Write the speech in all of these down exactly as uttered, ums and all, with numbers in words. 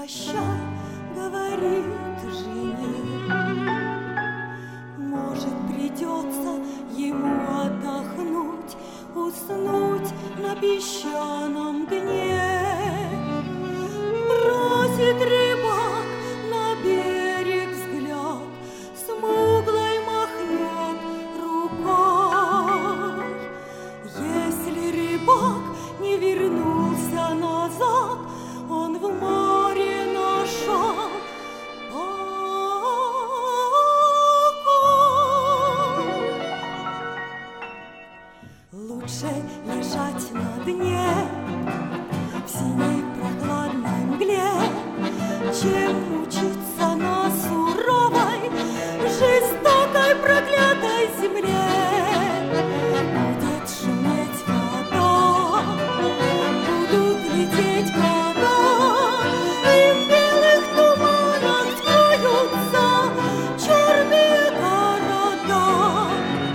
прощай, говорит жене. Может, придется ему отдохнуть, уснуть на песчаном дне. Бросит рыбак на берег взгляд, смуглой махнет рукой. Если рыбак не вернулся назад, он в море нашел покой. Лучше лежать на дне в синей прохладной мгле, чем мучиться на суровой, жестокой, проклятой земле. Будет шуметь вода, будут лететь года, и в белых туманах скроются черные города.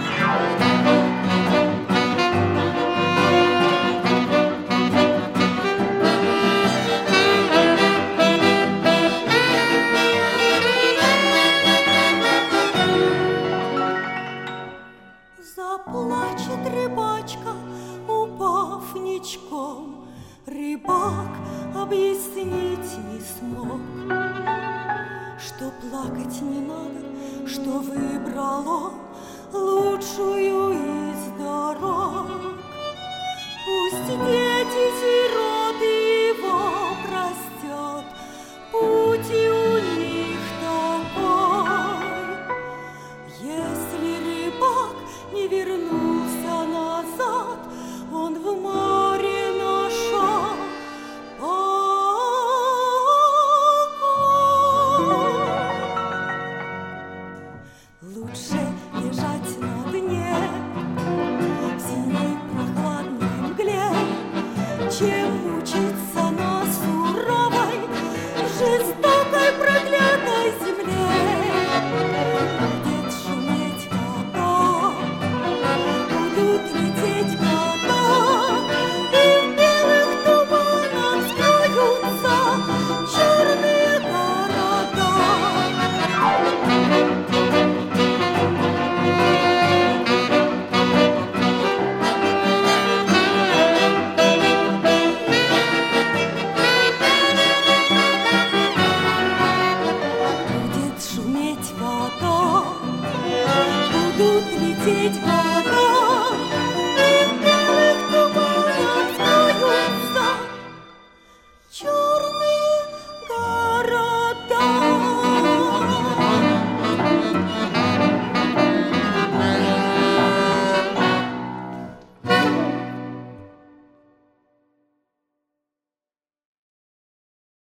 Заплачет рыбачка, упав ничком. Рыбак объяснить не смог, что плакать не надо, что выбрал он лучшую